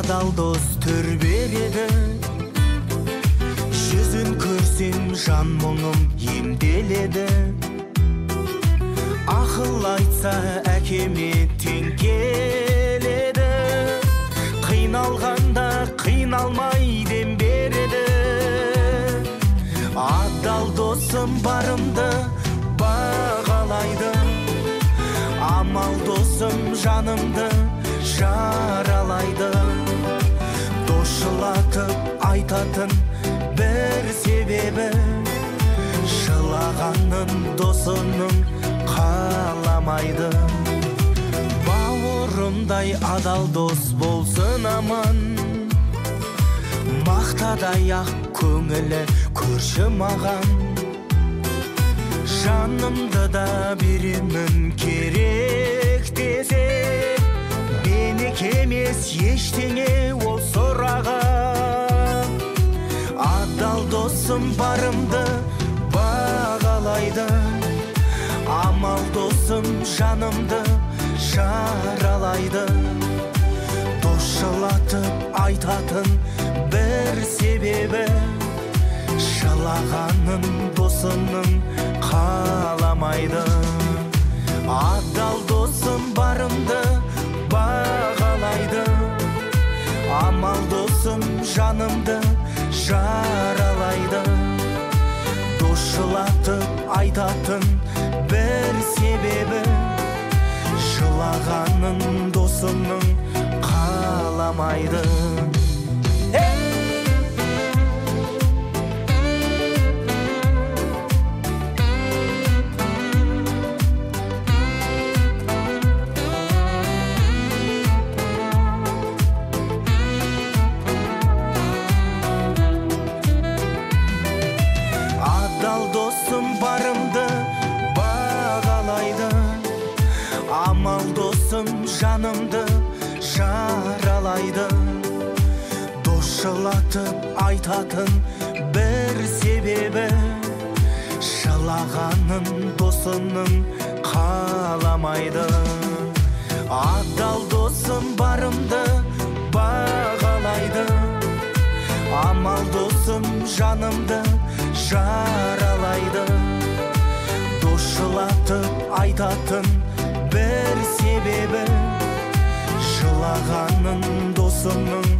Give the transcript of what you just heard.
адал дос төр береді, жүзін көрсем жан мұңым емделеді. Ақыл айтса әкеме тең келеді, қиналғанда қиналмай дем береді. Адал досым барымды бағалайды, амал досым жанымды жаралайды. Досшылатып айтатын бір себебі, жылағанын досының қаламайды. Бауырымдай адал дос болсын аман, мақтадай ақ көңілі көрші маған. Жанымды да беремін керек десе, менік емес ештеңе ол сұраған. Адал досым барымды бағалайды, амал досым жанымды жаралайды. Досшылатып айтатын бір себебі, жылағанын досының қаламайды. Адал досым барымды бағалайды, амал досым жанымды жаралайды. Досшылатып айтатын бір себебі, жылағанын досының қаламайды. Адал досым барымды бағалайды, амал досым жанымды жаралайды. Досшылатып айтатын бір себебі, жылағанын досының қаламайды. Адал досым барымды бағалайды, амал досым жанымды жаралайды. Досшылатып айтатын бір себебі, жылағанын досының